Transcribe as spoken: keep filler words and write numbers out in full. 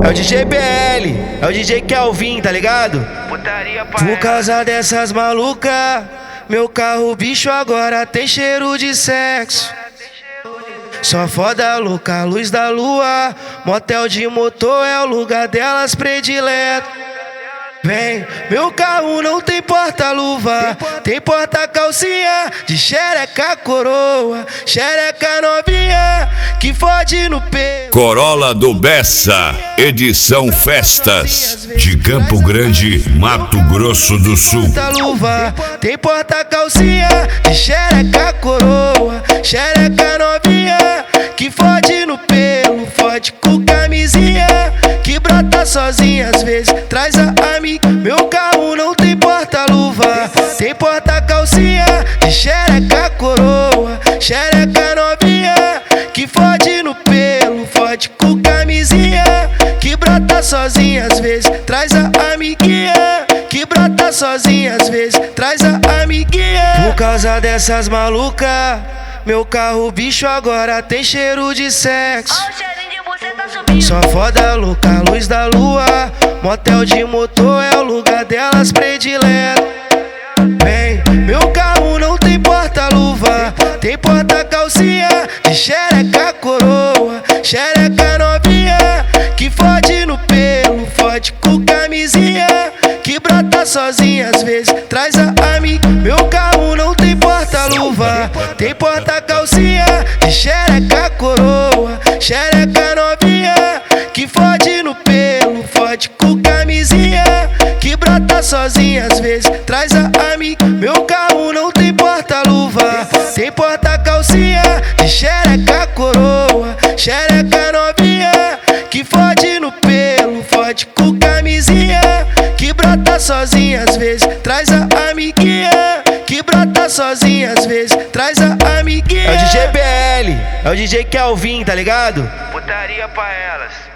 É o D J B L, é o D J Kelvin, tá ligado? Putaria pra Por ela. causa dessas malucas, meu carro bicho agora tem cheiro de sexo. Só foda louca, luz da lua, motel de motor é o lugar delas predileto. Vem, meu carro não tem porta-luva, tem porta-calcinha de xereca coroa, xereca novinha que fode no peito. Corolla do Bessa, edição Festas, de Campo Grande, Mato Grosso do Sul. Porta-luva, tem porta-calcinha de xereca coroa, xereca novinha que fode no pelo, fode com camisinha que brota sozinha, às vezes traz a amiga. Meu carro não tem porta-luva, tem porta-calcinha de xereca coroa, xereca novinha que fode no pelo, fode com camisinha que brota sozinha, às vezes traz a amiguinha que brota sozinha, às vezes traz a amiguinha. Por causa dessas malucas, meu carro bicho agora tem cheiro de sexo. Só foda louca, luz da lua, motel de motor é o lugar delas predileto. Vem, meu carro não tem porta-luva, tem porta-calcinha de xereca coroa, xereca novinha que fode no pelo, fode com camisinha que brota sozinha, às vezes traz a amiga. Meu carro não tem porta-luva, tem porta-calcinha de xereca coroa, xereca novinha que fode no pelo, fode com camisinha que brota sozinha, às vezes traz a amiga. Meu carro não tem porta-luva, tem porta-calcinha de xereca coroa, xereca novinha que fode no pelo, fode com camisinha que brota sozinha, às vezes traz a amiguinha que brota sozinha, às vezes traz a amiguinha. É o D J B L, é o D J Kelvin, tá ligado? Putaria pra elas.